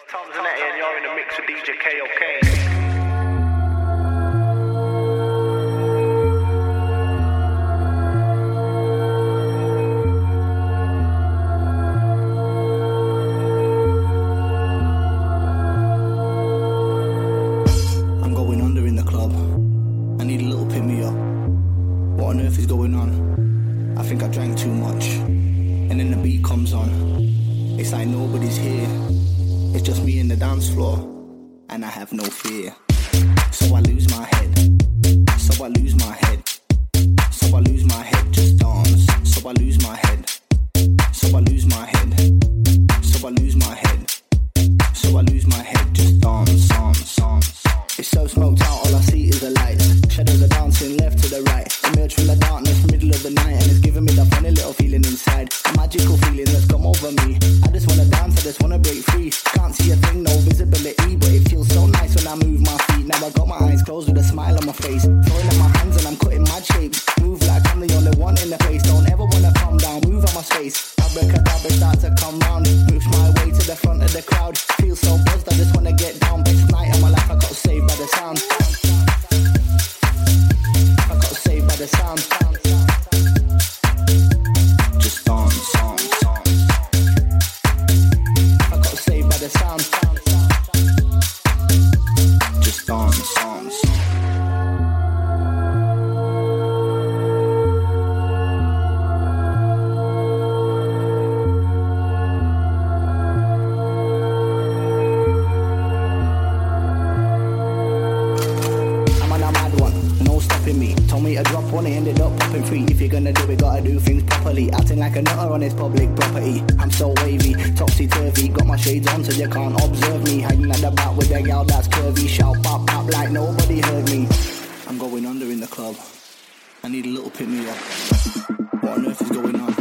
Tom Zanetti and you're in the mix with DJ KOK. And I have no fear. So I lose my head. So I lose my head. So I lose my head. Just dance. So I lose my head. So I lose my head. So I lose my head. So I lose my head. Just dance, dance, dance. It's so smoked out, all I see is the lights. Shadows are dancing left to the right. Emerge from the darkness, middle of the night, and it's giving me that funny little feeling inside. A magical feeling that's come over me. I just wanna dance, I just wanna break free. Can't see a thing, no visibility, but it feels so nice when I move my feet. Now I got my eyes closed with a smile on my face. Throwing up my hands and I'm cutting mad shapes. Move like I'm the only one in the place. Don't ever wanna calm down, move on my space. Abracadabra start to come round. Push my way to the front of the crowd. Feel so buzzed, I just wanna get down. Best night of my life, I got saved by the sound. I got saved by the sound. Just dance, dance, dance. I got saved by the sound. Just dance, dance. Me a drop one, it ended up popping free. If you're gonna do it, gotta do things properly. Acting like a nutter on this public property. I'm so wavy, topsy-turvy. Got my shades on so you can't observe me. Hanging at the back with a gal that's curvy. Shout pop pop like nobody heard me. I'm going under in the club. I need a little pick me up. What on earth is going on?